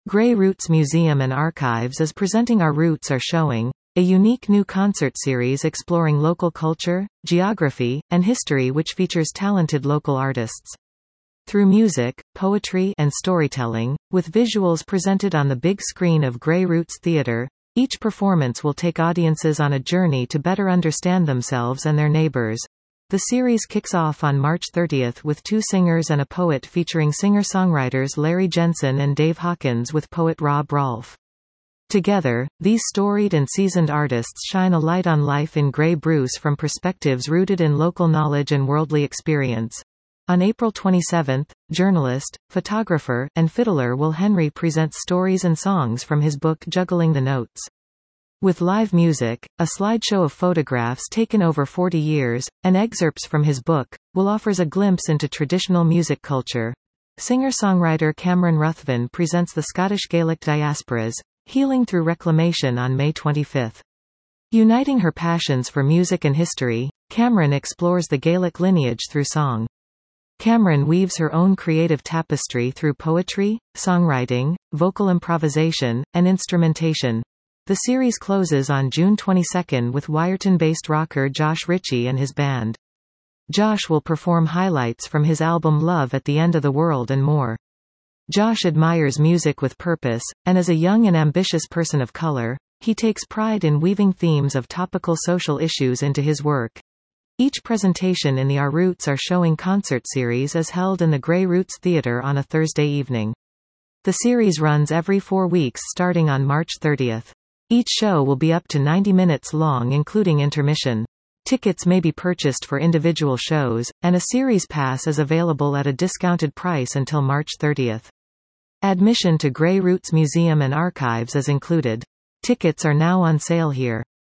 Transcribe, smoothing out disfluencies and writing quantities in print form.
Grey Roots Museum and Archives is presenting Our Roots Are Showing, a unique new concert series exploring local culture, geography, and history which features talented local artists. Through music, poetry, and storytelling, with visuals presented on the big screen of Grey Roots Theatre, each performance will take audiences on a journey to better understand themselves and their neighbors. The series kicks off on March 30 with two singers and a poet featuring singer-songwriters Larry Jensen and Dave Hawkins with poet Rob Rolfe. Together, these storied and seasoned artists shine a light on life in Grey Bruce from perspectives rooted in local knowledge and worldly experience. On April 27, journalist, photographer, and fiddler Will Henry presents stories and songs from his book Juggling the Notes. With live music, a slideshow of photographs taken over 40 years, and excerpts from his book, Will offers a glimpse into traditional music culture. Singer-songwriter Cameron Ruthven presents the Scottish Gaelic Diasporas, Healing Through Reclamation on May 25. Uniting her passions for music and history, Cameron explores the Gaelic lineage through song. Cameron weaves her own creative tapestry through poetry, songwriting, vocal improvisation, and instrumentation. The series closes on June 22 with Wyerton-based rocker Josh Ritchie and his band. Josh will perform highlights from his album Love at the End of the World and more. Josh admires music with purpose, and as a young and ambitious person of color, he takes pride in weaving themes of topical social issues into his work. Each presentation in the Our Roots Are Showing concert series is held in the Grey Roots Theatre on a Thursday evening. The series runs every 4 weeks starting on March 30. Each show will be up to 90 minutes long including intermission. Tickets may be purchased for individual shows, and a series pass is available at a discounted price until March 30. Admission to Grey Roots Museum and Archives is included. Tickets are now on sale here.